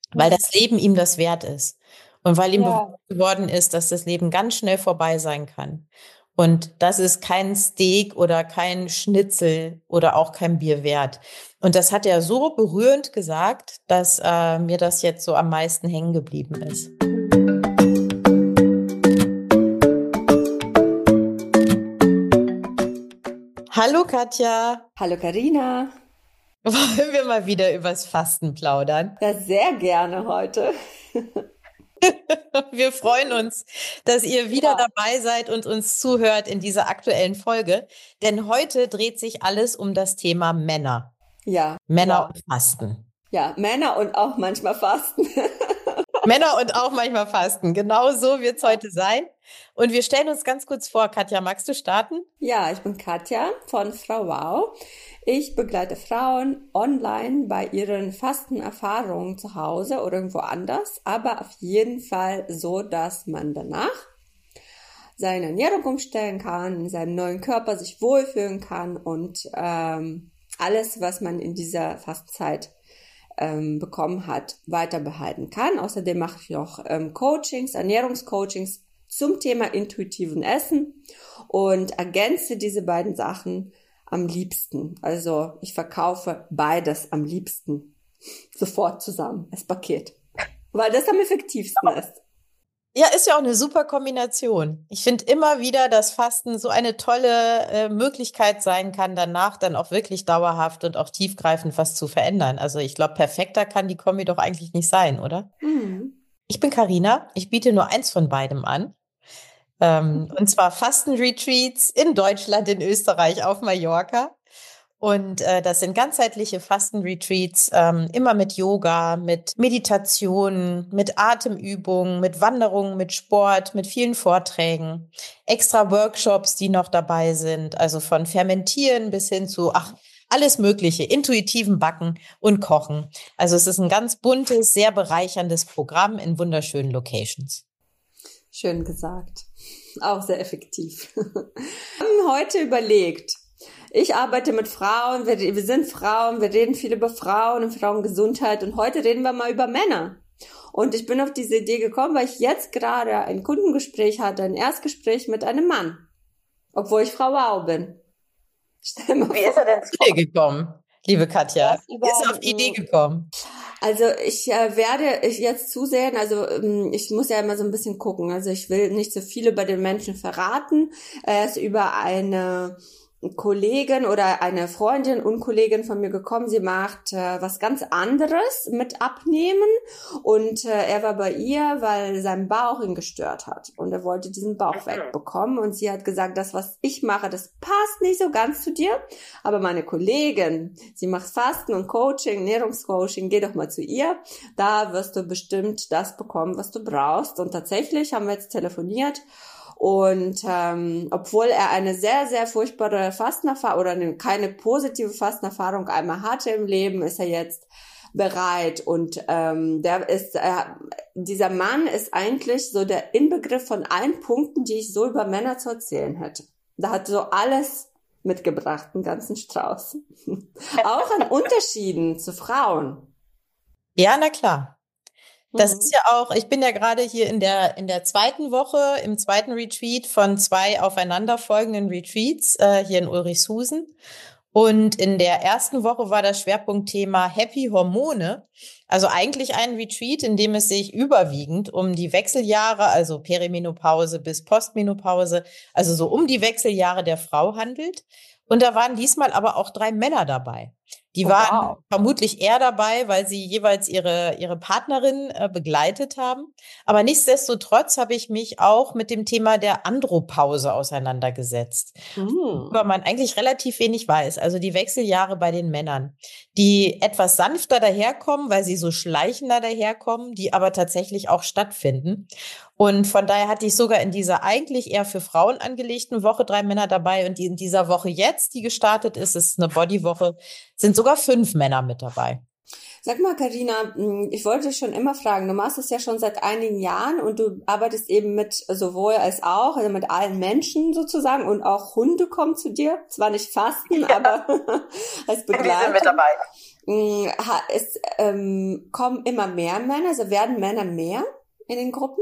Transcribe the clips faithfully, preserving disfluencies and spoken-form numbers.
weil Mhm. das Leben ihm das wert ist. Und weil ihm bewusst Ja, geworden ist, dass das Leben ganz schnell vorbei sein kann. Und das ist kein Steak oder kein Schnitzel oder auch kein Bier wert. Und das hat er so berührend gesagt, dass äh, mir das jetzt so am meisten hängen geblieben ist. Hallo Katja, hallo Karina. wollen wir mal wieder übers Fasten plaudern? Ja, sehr gerne heute. Wir freuen uns, dass ihr wieder Ja, dabei seid und uns zuhört in dieser aktuellen Folge, denn heute dreht sich alles um das Thema Männer. ja, Männer ja, und Fasten. ja, Männer und auch manchmal Fasten. Männer und auch manchmal Fasten. Genau so wird es heute sein. Und wir stellen uns ganz kurz vor. Katja, magst du starten? Ja, ich bin Katja von Frau Wow. Ich begleite Frauen online bei ihren Fastenerfahrungen zu Hause oder irgendwo anders, aber auf jeden Fall so, dass man danach seine Ernährung umstellen kann, in seinem neuen Körper sich wohlfühlen kann und ähm, alles, was man in dieser Fastenzeit ähm, bekommen hat, weiter behalten kann. Außerdem mache ich noch ähm, Coachings, Ernährungscoachings zum Thema intuitiven Essen und ergänze diese beiden Sachen am liebsten. Also ich verkaufe beides am liebsten sofort zusammen als Paket, weil das am effektivsten ist. Ja, ist ja auch eine super Kombination. Ich finde immer wieder, dass Fasten so eine tolle äh, Möglichkeit sein kann, danach dann auch wirklich dauerhaft und auch tiefgreifend was zu verändern. Also ich glaube, perfekter kann die Kombi doch eigentlich nicht sein, oder? Mhm. Ich bin Karina. Ich biete nur eins von beidem an. Ähm, und zwar Fastenretreats in Deutschland, in Österreich, auf Mallorca. Und äh, das sind ganzheitliche Fastenretreats, ähm, immer mit Yoga, mit Meditation, mit Atemübungen, mit Wanderungen, mit Sport, mit vielen Vorträgen, extra Workshops, die noch dabei sind, also von Fermentieren bis hin zu, ach, alles Mögliche, intuitiven Backen und Kochen. Also es ist ein ganz buntes, sehr bereicherndes Programm in wunderschönen Locations. Schön gesagt. Auch sehr effektiv. Wir haben heute überlegt, ich arbeite mit Frauen, wir, wir sind Frauen, wir reden viel über Frauen und Frauengesundheit und heute reden wir mal über Männer. Und ich bin auf diese Idee gekommen, weil ich jetzt gerade ein Kundengespräch hatte, ein Erstgespräch mit einem Mann, obwohl ich Frau Wow bin. Stell mal Wie ist vor. er denn zu dir gekommen, liebe Katja? Das Wie über, ist er auf die Idee gekommen? Also ich äh, werde ich jetzt zusehen, also ähm, ich muss ja immer so ein bisschen gucken, also ich will nicht so viel über den Menschen verraten. Er ist über eine Kollegin oder eine Freundin und Kollegin von mir gekommen. Sie macht äh, was ganz anderes mit Abnehmen und äh, er war bei ihr, weil sein Bauch ihn gestört hat und er wollte diesen Bauch wegbekommen und sie hat gesagt, das, was ich mache, das passt nicht so ganz zu dir, aber meine Kollegin, sie macht Fasten und Coaching, Ernährungscoaching, geh doch mal zu ihr, da wirst du bestimmt das bekommen, was du brauchst. Und tatsächlich haben wir jetzt telefoniert. Und ähm, obwohl er eine sehr, sehr furchtbare Fastenerfahrung oder eine, keine positive Fastenerfahrung einmal hatte im Leben, ist er jetzt bereit. Und ähm, der ist, äh, dieser Mann ist eigentlich so der Inbegriff von allen Punkten, die ich so über Männer zu erzählen hätte. Da hat so alles mitgebracht, einen ganzen Strauß. Auch an Unterschieden zu Frauen. Ja, na klar. Das ist Mhm. ja auch, ich bin ja gerade hier in der, in der zweiten Woche, im zweiten Retreat von zwei aufeinanderfolgenden Retreats, äh, hier in Ulrichshusen. Und in der ersten Woche war das Schwerpunktthema Happy Hormone. Also eigentlich ein Retreat, in dem es sich überwiegend um die Wechseljahre, also Perimenopause bis Postmenopause, also so um die Wechseljahre der Frau handelt. Und da waren diesmal aber auch drei Männer dabei. Die Oh, waren wow. vermutlich eher dabei, weil sie jeweils ihre, ihre Partnerin äh, begleitet haben. Aber nichtsdestotrotz habe ich mich auch mit dem Thema der Andropause auseinandergesetzt, Mhm. worüber man eigentlich relativ wenig weiß. Also die Wechseljahre bei den Männern, die etwas sanfter daherkommen, weil sie so schleichender daherkommen, die aber tatsächlich auch stattfinden. Und von daher hatte ich sogar in dieser eigentlich eher für Frauen angelegten Woche drei Männer dabei. Und die in dieser Woche jetzt, die gestartet ist, ist eine Bodywoche, sind sogar fünf Männer mit dabei. Sag mal, Karina, ich wollte dich schon immer fragen, du machst es ja schon seit einigen Jahren und du arbeitest eben mit sowohl als auch, also mit allen Menschen sozusagen und auch Hunde kommen zu dir. Zwar nicht fasten, Ja, aber als die sind mit Begleitung. dabei. mh, ha- es ähm, kommen immer mehr Männer, also werden Männer mehr in den Gruppen?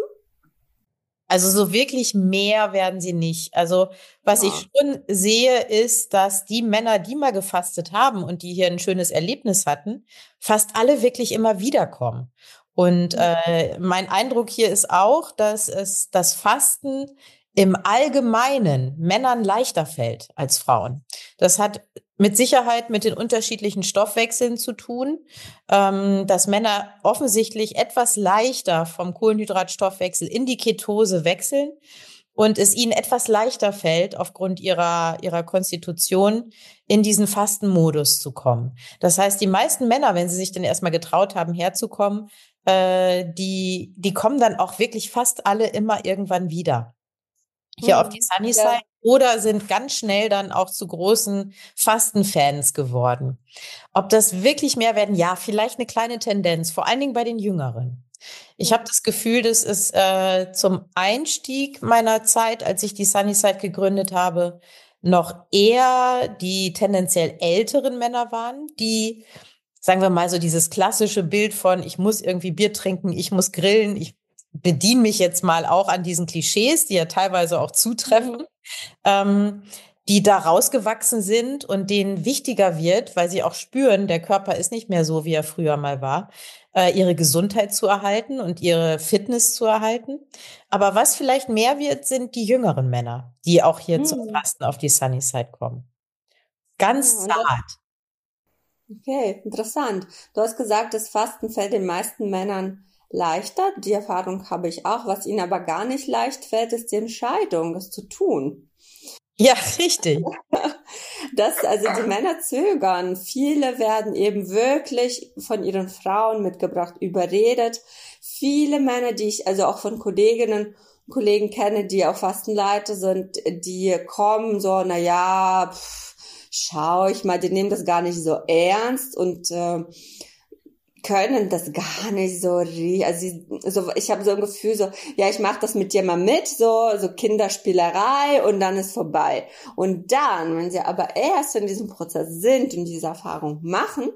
Also so wirklich mehr werden sie nicht. Also was Ja. ich schon sehe, ist, dass die Männer, die mal gefastet haben und die hier ein schönes Erlebnis hatten, fast alle wirklich immer wiederkommen. Und äh, mein Eindruck hier ist auch, dass es das Fasten im Allgemeinen Männern leichter fällt als Frauen. Das hat mit Sicherheit mit den unterschiedlichen Stoffwechseln zu tun, ähm, dass Männer offensichtlich etwas leichter vom Kohlenhydratstoffwechsel in die Ketose wechseln und es ihnen etwas leichter fällt, aufgrund ihrer, ihrer Konstitution in diesen Fastenmodus zu kommen. Das heißt, die meisten Männer, wenn sie sich denn erstmal getraut haben, herzukommen, äh, die, die kommen dann auch wirklich fast alle immer irgendwann wieder hier auf die Hm. Sunnyside Ja. oder sind ganz schnell dann auch zu großen Fastenfans geworden. Ob das wirklich mehr werden? Ja, vielleicht eine kleine Tendenz, vor allen Dingen bei den Jüngeren. Ich habe das Gefühl, dass es äh, zum Einstieg meiner Zeit, als ich die Sunnyside gegründet habe, noch eher die tendenziell älteren Männer waren, die, sagen wir mal, so dieses klassische Bild von, ich muss irgendwie Bier trinken, ich muss grillen, ich bediene mich jetzt mal auch an diesen Klischees, die ja teilweise auch zutreffen, Mhm. ähm, die da rausgewachsen sind und denen wichtiger wird, weil sie auch spüren, der Körper ist nicht mehr so, wie er früher mal war, äh, ihre Gesundheit zu erhalten und ihre Fitness zu erhalten. Aber was vielleicht mehr wird, sind die jüngeren Männer, die auch hier zum Hm. Fasten auf die Sunnyside kommen. Ja, Ganz und das, zart. okay, interessant. Du hast gesagt, das Fasten fällt den meisten Männern leichter. Die Erfahrung habe ich auch. Was ihnen aber gar nicht leicht fällt, ist die Entscheidung, das zu tun. Ja, richtig. Das, also die Männer zögern. Viele werden eben wirklich von ihren Frauen mitgebracht, überredet. Viele Männer, die ich also auch von Kolleginnen und Kollegen kenne, die auch Fastenleiter sind, die kommen so, na ja, pff, schau ich mal, die nehmen das gar nicht so ernst und äh, können das gar nicht so, rie- also sie, so, ich habe so ein Gefühl so, ja, ich mache das mit dir mal mit, so so Kinderspielerei und dann ist vorbei. Und dann, wenn sie aber erst in diesem Prozess sind und diese Erfahrung machen,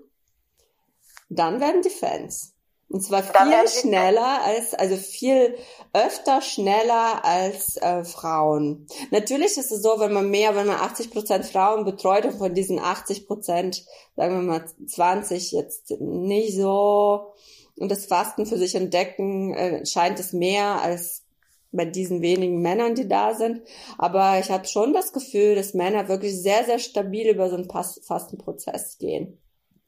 dann werden die Fans. Und zwar Dann viel werden sie schneller als, also viel öfter schneller als äh, Frauen. Natürlich ist es so, wenn man mehr, wenn man achtzig Prozent Frauen betreut und von diesen achtzig Prozent, sagen wir mal zwanzig jetzt nicht so und das Fasten für sich entdecken, äh, scheint es mehr als bei diesen wenigen Männern, die da sind. Aber ich habe schon das Gefühl, dass Männer wirklich sehr, sehr stabil über so einen Pas- Fastenprozess gehen.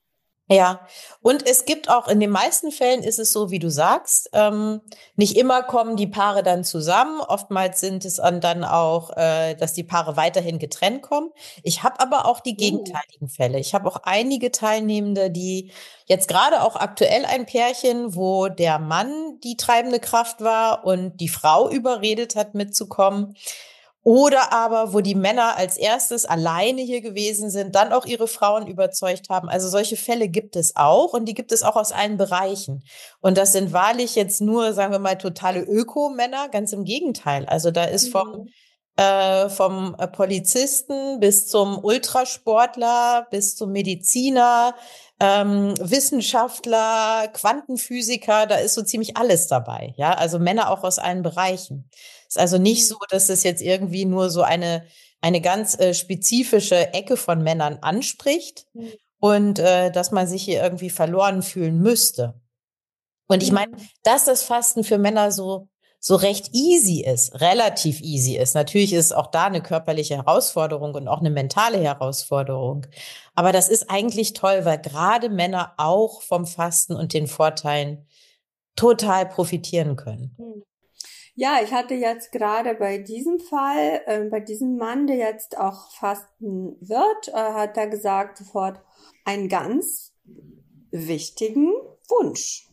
Ja, und es gibt auch, in den meisten Fällen ist es so, wie du sagst, ähm, nicht immer kommen die Paare dann zusammen. Oftmals sind es dann auch, äh, dass die Paare weiterhin getrennt kommen. Ich habe aber auch die Uh. gegenteiligen Fälle. Ich habe auch einige Teilnehmende, die jetzt gerade auch aktuell ein Pärchen, wo der Mann die treibende Kraft war und die Frau überredet hat, mitzukommen. Oder aber, wo die Männer als erstes alleine hier gewesen sind, dann auch ihre Frauen überzeugt haben. Also solche Fälle gibt es auch und die gibt es auch aus allen Bereichen. Und das sind wahrlich jetzt nur, sagen wir mal, totale Öko-Männer, ganz im Gegenteil. Also da ist vom, Mhm. äh, vom äh, Polizisten bis zum Ultrasportler, bis zum Mediziner, ähm, Wissenschaftler, Quantenphysiker, da ist so ziemlich alles dabei. Ja, also Männer auch aus allen Bereichen. Ist also nicht so, dass es jetzt irgendwie nur so eine, eine ganz äh, spezifische Ecke von Männern anspricht Mhm. und äh, dass man sich hier irgendwie verloren fühlen müsste. Und ich meine, Mhm. dass das Fasten für Männer so, so recht easy ist, relativ easy ist. Natürlich ist auch da eine körperliche Herausforderung und auch eine mentale Herausforderung. Aber das ist eigentlich toll, weil gerade Männer auch vom Fasten und den Vorteilen total profitieren können. Mhm. Ja, ich hatte jetzt gerade bei diesem Fall, äh, bei diesem Mann, der jetzt auch fasten wird, äh, hat er gesagt sofort einen ganz wichtigen Wunsch.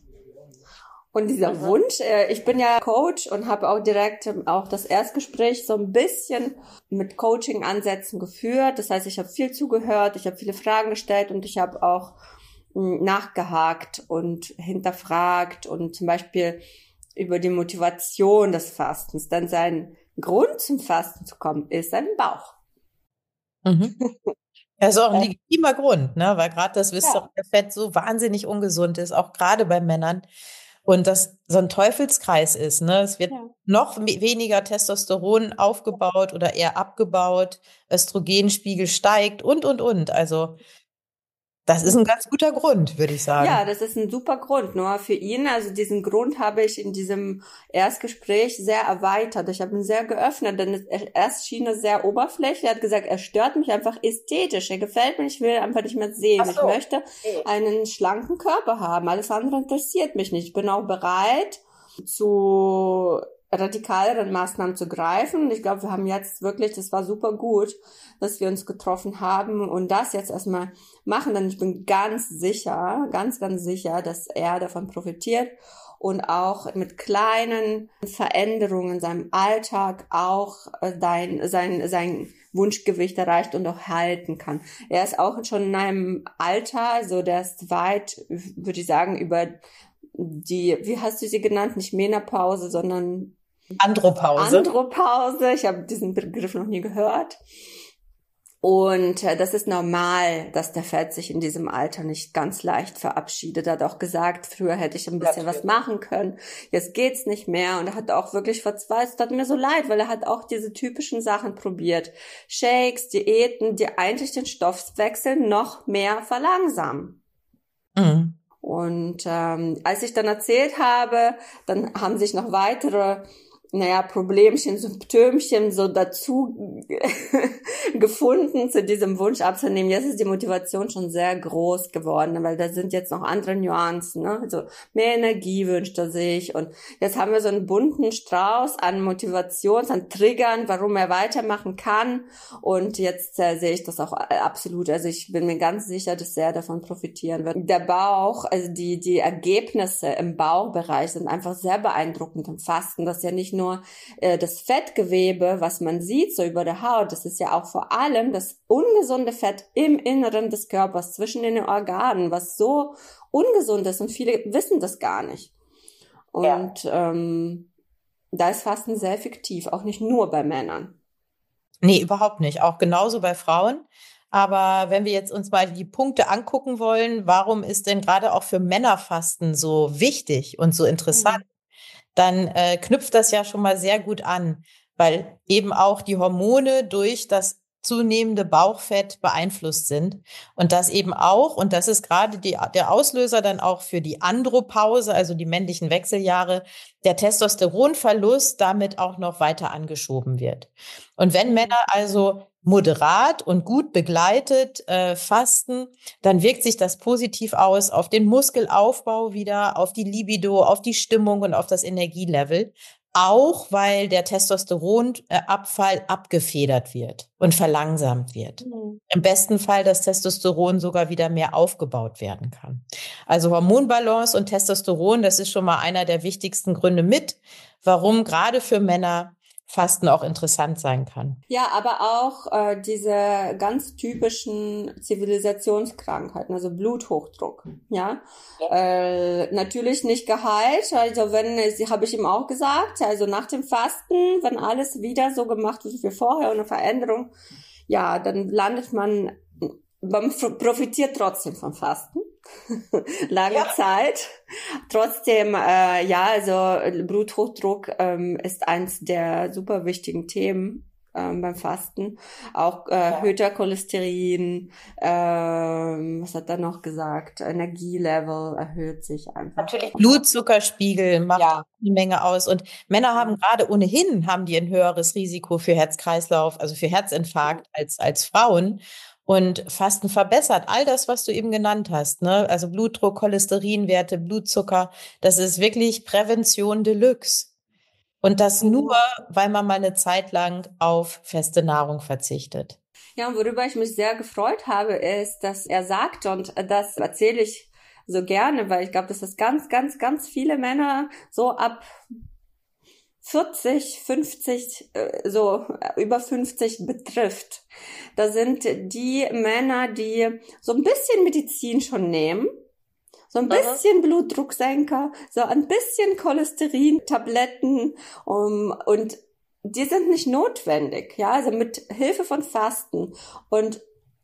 Und dieser Wunsch, äh, ich bin ja Coach und habe auch direkt ähm, auch das Erstgespräch so ein bisschen mit Coaching-Ansätzen geführt. Das heißt, ich habe viel zugehört, ich habe viele Fragen gestellt und ich habe auch mh, nachgehakt und hinterfragt und zum Beispiel über die Motivation des Fastens. Dann sein Grund zum Fasten zu kommen ist sein Bauch. Mhm. Das ist auch ein Äh, legitimer Grund, ne? Weil gerade das ja, viscerale Fett so wahnsinnig ungesund ist, auch gerade bei Männern. Und das so ein Teufelskreis ist, ne? Es wird ja. noch we- weniger Testosteron aufgebaut oder eher abgebaut, Östrogenspiegel steigt und, und, und. Also das ist ein ganz guter Grund, würde ich sagen. Ja, das ist ein super Grund. Nur für ihn, also diesen Grund habe ich in diesem Erstgespräch sehr erweitert. Ich habe ihn sehr geöffnet, denn es- erst schien er sehr oberflächlich. Er hat gesagt, er stört mich einfach ästhetisch. Er gefällt mir, ich will einfach nicht mehr Ach sehen. Ich so. möchte einen schlanken Körper haben. Alles andere interessiert mich nicht. Ich bin auch bereit zu radikaleren Maßnahmen zu greifen. Und ich glaube, wir haben jetzt wirklich, das war super gut, dass wir uns getroffen haben und das jetzt erstmal machen, denn ich bin ganz sicher, ganz, ganz sicher, dass er davon profitiert und auch mit kleinen Veränderungen in seinem Alltag auch äh, dein, sein, sein Wunschgewicht erreicht und auch halten kann. Er ist auch schon in einem Alter, so der ist weit, würde ich sagen, über die, wie hast du sie genannt, nicht Menopause, sondern Andropause. Andropause. Ich habe diesen Begriff noch nie gehört. Und äh, das ist normal, dass der Fett sich in diesem Alter nicht ganz leicht verabschiedet. Er hat auch gesagt, früher hätte ich ein bisschen was machen können, jetzt geht's nicht mehr. Und er hat auch wirklich verzweifelt, hat mir so leid, weil er hat auch diese typischen Sachen probiert. Shakes, Diäten, die eigentlich den Stoffwechsel noch mehr verlangsamen. Mhm. Und ähm, als ich dann erzählt habe, dann haben sich noch weitere, naja, Problemchen, Symptömchen so dazu gefunden, zu diesem Wunsch abzunehmen. Jetzt ist die Motivation schon sehr groß geworden, weil da sind jetzt noch andere Nuancen, ne? Also mehr Energie wünscht er sich. Und jetzt haben wir so einen bunten Strauß an Motivations-, an Triggern, warum er weitermachen kann. Und jetzt äh, sehe ich das auch absolut. Also ich bin mir ganz sicher, dass er davon profitieren wird. Der Bauch, also die, die Ergebnisse im Bauchbereich sind einfach sehr beeindruckend im Fasten. Das ist ja nicht nur äh, das Fettgewebe, was man sieht, so über der Haut. Das ist ja auch vor allem das ungesunde Fett im Inneren des Körpers, zwischen den Organen, was so ungesund ist. Und viele wissen das gar nicht. Und ja. ähm, da ist Fasten sehr effektiv, auch nicht nur bei Männern. Nee, überhaupt nicht. Auch genauso bei Frauen. Aber wenn wir jetzt uns mal die Punkte angucken wollen, warum ist denn gerade auch für Männer Fasten so wichtig und so interessant? Mhm. Dann äh, knüpft das ja schon mal sehr gut an, weil eben auch die Hormone durch das zunehmende Bauchfett beeinflusst sind und das eben auch, und das ist gerade die, der Auslöser dann auch für die Andropause, also die männlichen Wechseljahre, der Testosteronverlust damit auch noch weiter angeschoben wird. Und wenn Männer also moderat und gut begleitet äh, fasten, dann wirkt sich das positiv aus auf den Muskelaufbau wieder, auf die Libido, auf die Stimmung und auf das Energielevel. Auch weil der Testosteronabfall abgefedert wird und verlangsamt wird. Mhm. Im besten Fall das Testosteron sogar wieder mehr aufgebaut werden kann. Also Hormonbalance und Testosteron, das ist schon mal einer der wichtigsten Gründe mit, warum gerade für Männer Fasten auch interessant sein kann. Ja, aber auch äh, diese ganz typischen Zivilisationskrankheiten, also Bluthochdruck, ja. ja. Äh, natürlich nicht geheilt, also wenn, habe ich ihm auch gesagt, also nach dem Fasten, wenn alles wieder so gemacht wird wie vorher, ohne Veränderung, ja, dann landet man, man profitiert trotzdem vom Fasten. Lange ja. Zeit. Trotzdem, äh, ja, also Bluthochdruck ähm, ist eins der super wichtigen Themen ähm, beim Fasten. Auch äh, ja. erhöhter Cholesterin, ähm, was hat er noch gesagt? Energielevel erhöht sich einfach. Natürlich. Blutzuckerspiegel macht ja. eine Menge aus. Und Männer haben gerade ohnehin, haben die ein höheres Risiko für Herz-Kreislauf, also für Herzinfarkt ja. als, als Frauen. Und Fasten verbessert all das, was du eben genannt hast, ne? Also Blutdruck, Cholesterinwerte, Blutzucker. Das ist wirklich Prävention Deluxe. Und das nur, weil man mal eine Zeit lang auf feste Nahrung verzichtet. Ja, und worüber ich mich sehr gefreut habe, ist, dass er sagt, und das erzähle ich so gerne, weil ich glaube, dass das ganz, ganz, ganz viele Männer so ab vierzig, fünfzig, so über fünfzig betrifft. Da sind die Männer, die so ein bisschen Medizin schon nehmen, so ein bisschen Blutdrucksenker, so ein bisschen Cholesterin-Tabletten um, und die sind nicht notwendig, ja, also mit Hilfe von Fasten und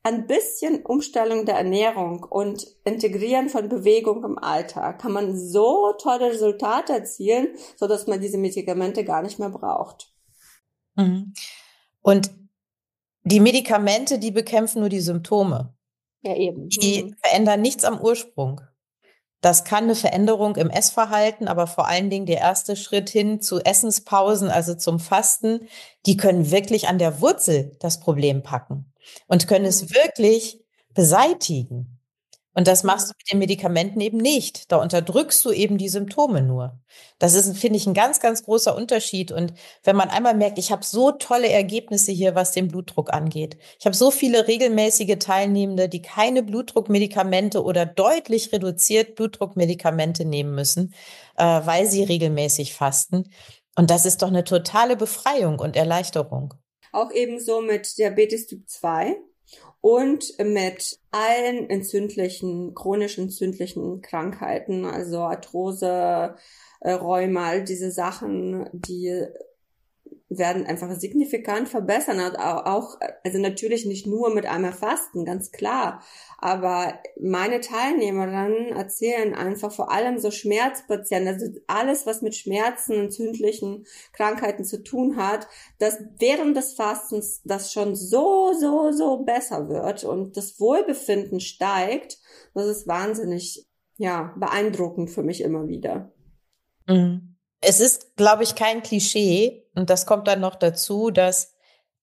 ein bisschen Umstellung der Ernährung und Integrieren von Bewegung im Alltag kann man so tolle Resultate erzielen, so dass man diese Medikamente gar nicht mehr braucht. Mhm. Und die Medikamente, die bekämpfen nur die Symptome. Ja, eben. Die Mhm. verändern nichts am Ursprung. Das kann eine Veränderung im Essverhalten, aber vor allen Dingen der erste Schritt hin zu Essenspausen, also zum Fasten, die können wirklich an der Wurzel das Problem packen und können es wirklich beseitigen. Und das machst du mit den Medikamenten eben nicht. Da unterdrückst du eben die Symptome nur. Das ist, finde ich, ein ganz, ganz großer Unterschied. Und wenn man einmal merkt, ich habe so tolle Ergebnisse hier, was den Blutdruck angeht. Ich habe so viele regelmäßige Teilnehmende, die keine Blutdruckmedikamente oder deutlich reduziert Blutdruckmedikamente nehmen müssen, äh, weil sie regelmäßig fasten. Und das ist doch eine totale Befreiung und Erleichterung. Auch ebenso mit Diabetes Typ zwei. Und mit allen entzündlichen, chronisch entzündlichen Krankheiten, also Arthrose, äh, Rheuma, all diese Sachen, die werden einfach signifikant verbessern. Auch, also natürlich nicht nur mit einmal Fasten, ganz klar. Aber meine Teilnehmerinnen erzählen einfach vor allem so Schmerzpatienten, also alles, was mit Schmerzen, entzündlichen Krankheiten zu tun hat, dass während des Fastens das schon so, so, so besser wird und das Wohlbefinden steigt. Das ist wahnsinnig, ja, beeindruckend für mich immer wieder. Mhm. Es ist, glaube ich, kein Klischee, und das kommt dann noch dazu, dass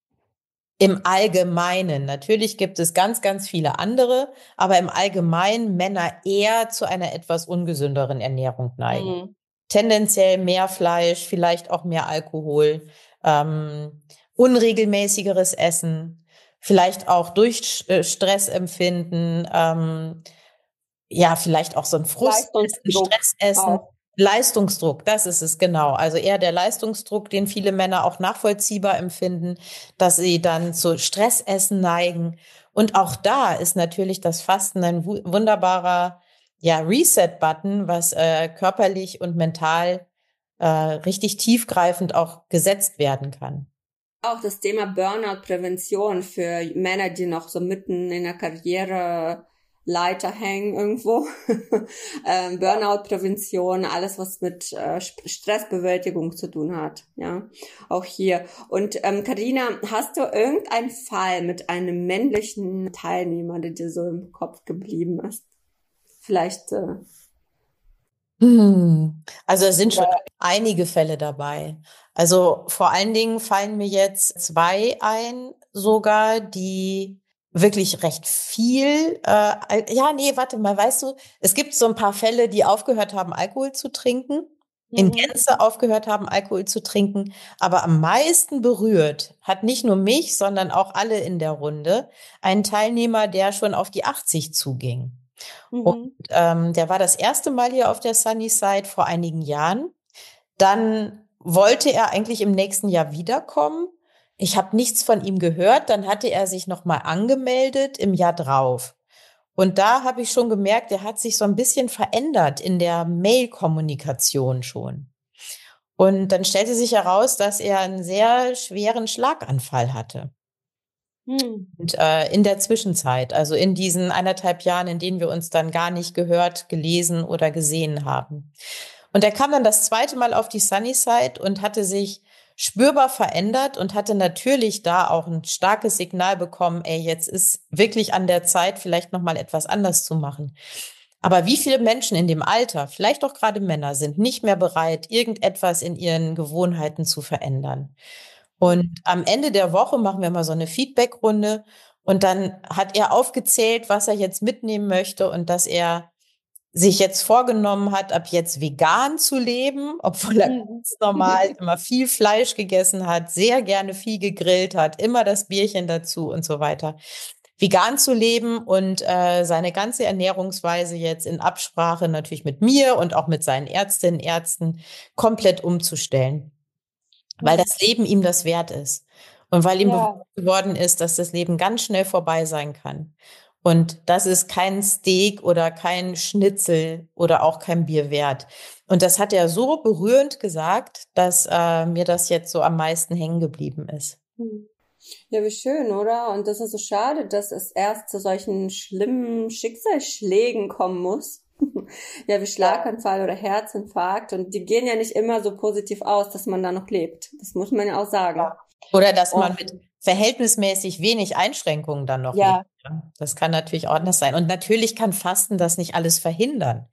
im Allgemeinen, natürlich gibt es ganz, ganz viele andere, aber im Allgemeinen Männer eher zu einer etwas ungesünderen Ernährung neigen. Mhm. Tendenziell mehr Fleisch, vielleicht auch mehr Alkohol, ähm, unregelmäßigeres Essen, vielleicht auch durch äh, Stressempfinden, ähm, ja, vielleicht auch so ein Frust, Stressessen. Auch. Leistungsdruck, das ist es genau. Also eher der Leistungsdruck, den viele Männer auch nachvollziehbar empfinden, dass sie dann zu Stressessen neigen. Und auch da ist natürlich das Fasten ein wunderbarer, ja, Reset-Button, was äh, körperlich und mental äh, richtig tiefgreifend auch gesetzt werden kann. Auch das Thema Burnout-Prävention für Männer, die noch so mitten in der Karriere Leiter hängen irgendwo. ähm, Burnout-Prävention, alles was mit äh, Stressbewältigung zu tun hat, ja, auch hier. Und ähm, Carina, hast du irgendeinen Fall mit einem männlichen Teilnehmer, der dir so im Kopf geblieben ist? Vielleicht. Äh, hm. Also es sind schon einige Fälle dabei. Also vor allen Dingen fallen mir jetzt zwei ein, sogar die wirklich recht viel, äh, ja, nee, warte mal, weißt du, es gibt so ein paar Fälle, die aufgehört haben, Alkohol zu trinken, in Gänze aufgehört haben, Alkohol zu trinken, aber am meisten berührt hat nicht nur mich, sondern auch alle in der Runde, ein Teilnehmer, der schon auf die achtzig zuging. Mhm. Und ähm, der war das erste Mal hier auf der Sunnyside vor einigen Jahren. Dann wollte er eigentlich im nächsten Jahr wiederkommen. Ich habe nichts von ihm gehört. Dann hatte er sich noch mal angemeldet im Jahr drauf. Und da habe ich schon gemerkt, er hat sich so ein bisschen verändert in der Mail-Kommunikation schon. Und dann stellte sich heraus, dass er einen sehr schweren Schlaganfall hatte. Hm. Und äh, in der Zwischenzeit, also in diesen eineinhalb Jahren, in denen wir uns dann gar nicht gehört, gelesen oder gesehen haben. Und er kam dann das zweite Mal auf die Sunnyside und hatte sich spürbar verändert und hatte natürlich da auch ein starkes Signal bekommen, ey, jetzt ist wirklich an der Zeit, vielleicht noch mal etwas anders zu machen. Aber wie viele Menschen in dem Alter, vielleicht auch gerade Männer, sind nicht mehr bereit, irgendetwas in ihren Gewohnheiten zu verändern? Und am Ende der Woche machen wir mal so eine Feedback-Runde und dann hat er aufgezählt, was er jetzt mitnehmen möchte und dass er sich jetzt vorgenommen hat, ab jetzt vegan zu leben, obwohl er ganz normal immer viel Fleisch gegessen hat, sehr gerne viel gegrillt hat, immer das Bierchen dazu und so weiter. Vegan zu leben und äh, seine ganze Ernährungsweise jetzt in Absprache natürlich mit mir und auch mit seinen Ärztinnen, Ärzten komplett umzustellen. Weil das Leben ihm das wert ist. Und weil ihm ja. bewusst geworden ist, dass das Leben ganz schnell vorbei sein kann. Und das ist kein Steak oder kein Schnitzel oder auch kein Bier wert. Und das hat er so berührend gesagt, dass äh, mir das jetzt so am meisten hängen geblieben ist. Ja, wie schön, oder? Und das ist so schade, dass es erst zu solchen schlimmen Schicksalsschlägen kommen muss. Ja, wie Ja. Schlaganfall oder Herzinfarkt. Und die gehen ja nicht immer so positiv aus, dass man da noch lebt. Das muss man ja auch sagen. Oder dass Und man mit verhältnismäßig wenig Einschränkungen dann noch lebt. ja, Ja. Das kann natürlich auch anders sein. Und natürlich kann Fasten das nicht alles verhindern.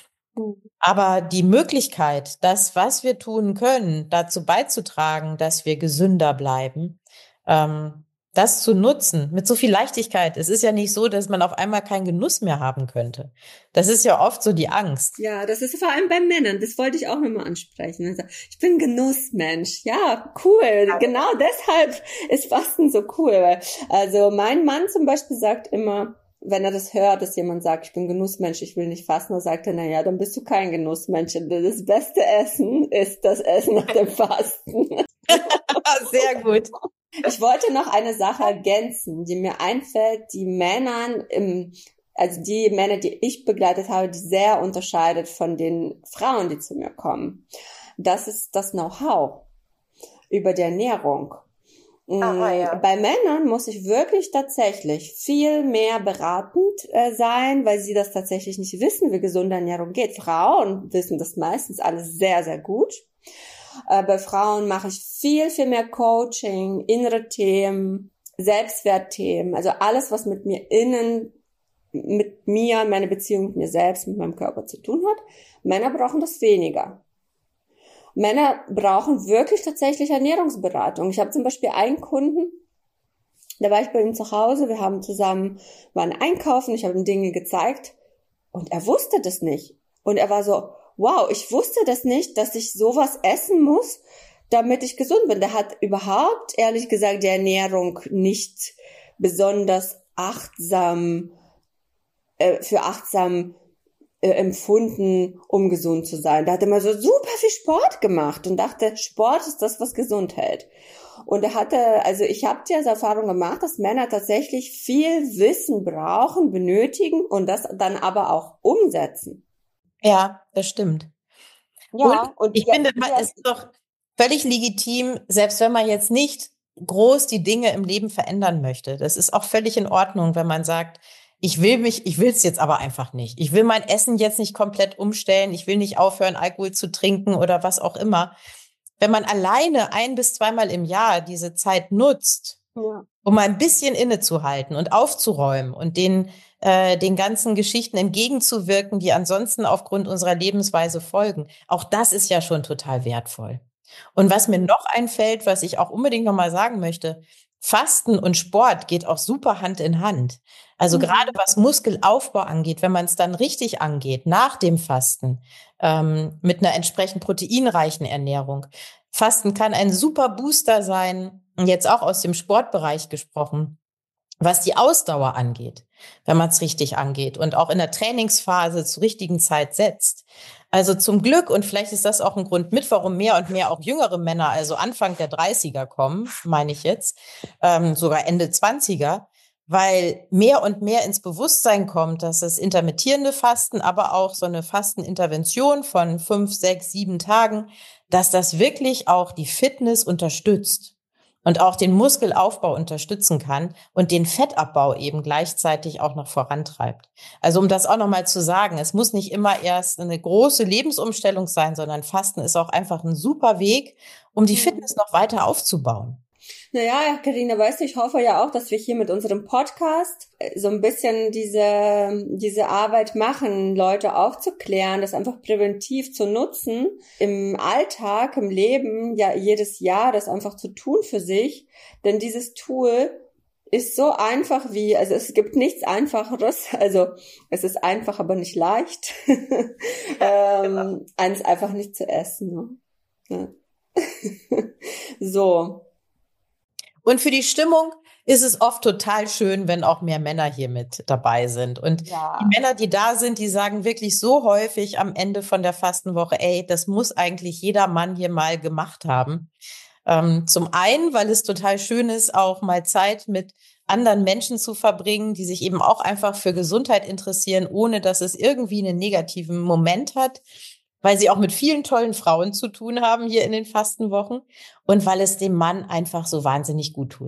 Aber die Möglichkeit, das, was wir tun können, dazu beizutragen, dass wir gesünder bleiben, ähm, das zu nutzen mit so viel Leichtigkeit. Es ist ja nicht so, dass man auf einmal keinen Genuss mehr haben könnte. Das ist ja oft so die Angst. ja, das ist vor allem bei Männern. Das wollte ich auch nochmal ansprechen. Also, ich bin Genussmensch. Ja, cool. Genau deshalb ist Fasten so cool. Weil, also mein Mann zum Beispiel sagt immer, wenn er das hört, dass jemand sagt, ich bin Genussmensch, ich will nicht fasten, dann sagt er, na ja, dann bist du kein Genussmensch. Das beste Essen ist das Essen nach dem Fasten. Sehr gut. Ich wollte noch eine Sache ergänzen, die mir einfällt, die Männern im, also die Männer, die ich begleitet habe, die sehr unterscheidet von den Frauen, die zu mir kommen. Das ist das Know-how über die Ernährung. Aha, ja. Bei Männern muss ich wirklich tatsächlich viel mehr beratend äh, sein, weil sie das tatsächlich nicht wissen, wie gesunde Ernährung geht. Frauen wissen das meistens alles sehr, sehr gut. Äh, bei Frauen mache ich viel, viel mehr Coaching, innere Themen, Selbstwertthemen, also alles, was mit mir innen, mit mir, meine Beziehung mit mir selbst, mit meinem Körper zu tun hat. Männer brauchen das weniger. Männer brauchen wirklich tatsächlich Ernährungsberatung. Ich habe zum Beispiel einen Kunden, da war ich bei ihm zu Hause, wir haben zusammen, waren einkaufen, ich habe ihm Dinge gezeigt und er wusste das nicht. Und er war so, wow, ich wusste das nicht, dass ich sowas essen muss, damit ich gesund bin. Der hat überhaupt, ehrlich gesagt, die Ernährung nicht besonders achtsam, äh, für achtsam äh, empfunden, um gesund zu sein. Der hat immer so super viel Sport gemacht und dachte, Sport ist das, was gesund hält. Und er hatte, also ich habe die Erfahrung gemacht, dass Männer tatsächlich viel Wissen brauchen, benötigen und das dann aber auch umsetzen. Ja, das stimmt. Ja, Und und ich ja, finde, ja, es ist doch völlig legitim, selbst wenn man jetzt nicht groß die Dinge im Leben verändern möchte. Das ist auch völlig in Ordnung, wenn man sagt, ich will mich, ich will es jetzt aber einfach nicht. Ich will mein Essen jetzt nicht komplett umstellen. Ich will nicht aufhören, Alkohol zu trinken oder was auch immer. Wenn man alleine ein bis zweimal im Jahr diese Zeit nutzt, ja. um ein bisschen innezuhalten und aufzuräumen und den, äh, den ganzen Geschichten entgegenzuwirken, die ansonsten aufgrund unserer Lebensweise folgen. Auch das ist ja schon total wertvoll. Und was mir noch einfällt, was ich auch unbedingt nochmal sagen möchte, Fasten und Sport geht auch super Hand in Hand. Also gerade Mhm. was Muskelaufbau angeht, wenn man es dann richtig angeht, nach dem Fasten, ähm, mit einer entsprechend proteinreichen Ernährung. Fasten kann ein super Booster sein, jetzt auch aus dem Sportbereich gesprochen, was die Ausdauer angeht, wenn man es richtig angeht und auch in der Trainingsphase zur richtigen Zeit setzt. Also zum Glück, und vielleicht ist das auch ein Grund mit, warum mehr und mehr auch jüngere Männer, also Anfang der dreißiger kommen, meine ich jetzt, ähm, sogar Ende zwanziger, weil mehr und mehr ins Bewusstsein kommt, dass das intermittierende Fasten, aber auch so eine Fastenintervention von fünf, sechs, sieben Tagen, dass das wirklich auch die Fitness unterstützt und auch den Muskelaufbau unterstützen kann und den Fettabbau eben gleichzeitig auch noch vorantreibt. Also um das auch nochmal zu sagen, es muss nicht immer erst eine große Lebensumstellung sein, sondern Fasten ist auch einfach ein super Weg, um die Fitness noch weiter aufzubauen. Naja, ja, Carina, weißt du, ich hoffe ja auch, dass wir hier mit unserem Podcast äh, so ein bisschen diese, diese Arbeit machen, Leute aufzuklären, das einfach präventiv zu nutzen, im Alltag, im Leben, ja, jedes Jahr das einfach zu tun für sich, denn dieses Tool ist so einfach wie, also es gibt nichts Einfacheres, also es ist einfach, aber nicht leicht, ähm, eins einfach nicht zu essen. Ne? Ja. So. Und für die Stimmung ist es oft total schön, wenn auch mehr Männer hier mit dabei sind. Und Ja. die Männer, die da sind, die sagen wirklich so häufig am Ende von der Fastenwoche, ey, das muss eigentlich jeder Mann hier mal gemacht haben. Ähm, zum einen, weil es total schön ist, auch mal Zeit mit anderen Menschen zu verbringen, die sich eben auch einfach für Gesundheit interessieren, ohne dass es irgendwie einen negativen Moment hat, weil sie auch mit vielen tollen Frauen zu tun haben hier in den Fastenwochen und weil es dem Mann einfach so wahnsinnig gut tut.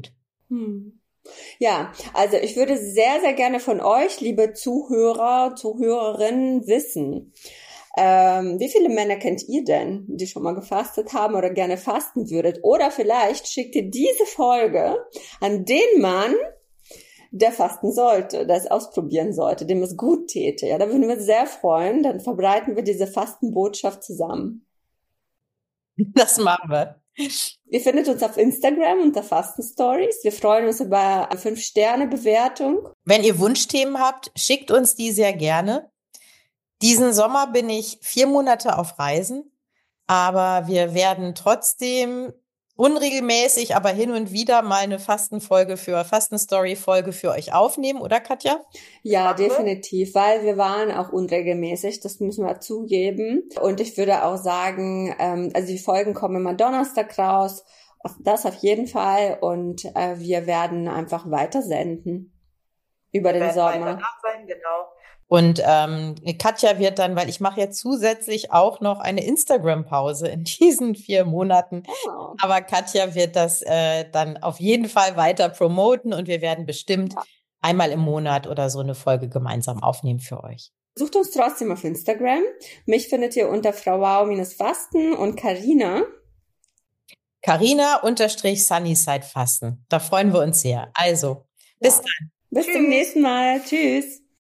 Hm. Ja, also ich würde sehr, sehr gerne von euch, liebe Zuhörer, Zuhörerinnen, wissen, ähm, wie viele Männer kennt ihr denn, die schon mal gefastet haben oder gerne fasten würdet? Oder vielleicht schickt ihr diese Folge an den Mann, der fasten sollte, der es ausprobieren sollte, dem es gut täte. Ja, da würden wir uns sehr freuen. Dann verbreiten wir diese Fastenbotschaft zusammen. Das machen wir. Ihr findet uns auf Instagram unter Fastenstories. Wir freuen uns über eine fünf Sterne Bewertung. Wenn ihr Wunschthemen habt, schickt uns die sehr gerne. Diesen Sommer bin ich vier Monate auf Reisen, aber wir werden trotzdem unregelmäßig, aber hin und wieder mal eine Fastenfolge für, Fastenstory-Folge für euch aufnehmen, oder Katja? Ja, definitiv, weil wir waren auch unregelmäßig, das müssen wir zugeben. Und ich würde auch sagen, ähm, also die Folgen kommen immer Donnerstag raus, das auf jeden Fall. Und äh, wir werden einfach weiter senden über den Sommer. Sein, genau. Und ähm, Katja wird dann, weil ich mache jetzt zusätzlich auch noch eine Instagram-Pause in diesen vier Monaten. Oh. Aber Katja wird das äh, dann auf jeden Fall weiter promoten und wir werden bestimmt ja. einmal im Monat oder so eine Folge gemeinsam aufnehmen für euch. Sucht uns trotzdem auf Instagram. Mich findet ihr unter Frau Wow-Fasten und Carina. Carina unterstrich Sunnyside Fasten. Da freuen wir uns sehr. Also, bis ja. dann. Bis Tschüss. Zum nächsten Mal. Tschüss.